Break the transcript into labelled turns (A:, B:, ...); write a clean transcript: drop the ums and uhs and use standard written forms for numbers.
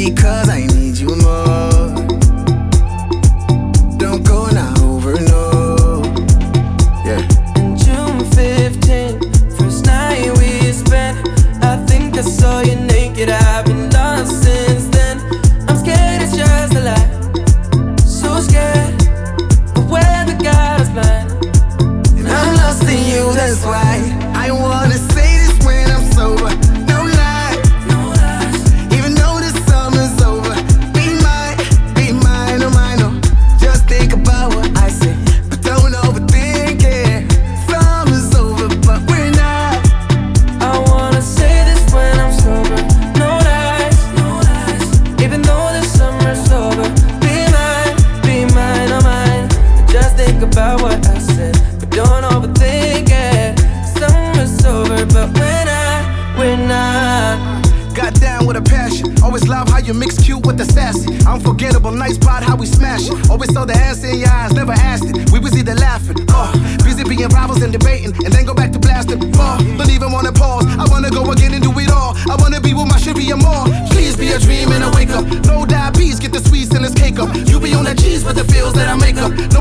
A: because I need you more. Don't go now over, no. Yeah.
B: And June 15th, first night we spent, I think I saw you naked. I've been lost since then. I'm scared it's just a lie, so scared of where the God is blind.
A: And I'm lost in you, that's why I wanna say this when I'm sober. No lie,
B: No lies.
A: even though the summer's over. Be mine, oh mine, oh. Just think about what I say, but don't overthink it. Summer's over, but we're not.
B: I wanna say this when I'm sober. No lies, no lies. Even though the summer's over. Be mine, oh mine. Just think about what I said, but don't overthink it. Summer's over, but we're not.
A: Got down with a passion. Always love how you mix cute with the sassy. Unforgettable, nice spot how we smash it. Always saw the answer in your eyes, never asked it. We was either laughing, busy being rivals and debating, and then go back to blasting. Don't even wanna pause. I wanna go again and do it all. I wanna be with my shivy and more. Please be a dream and a wake up. No diabetes, get the sweets and this cake up. You be on that cheese with the feels that I make up.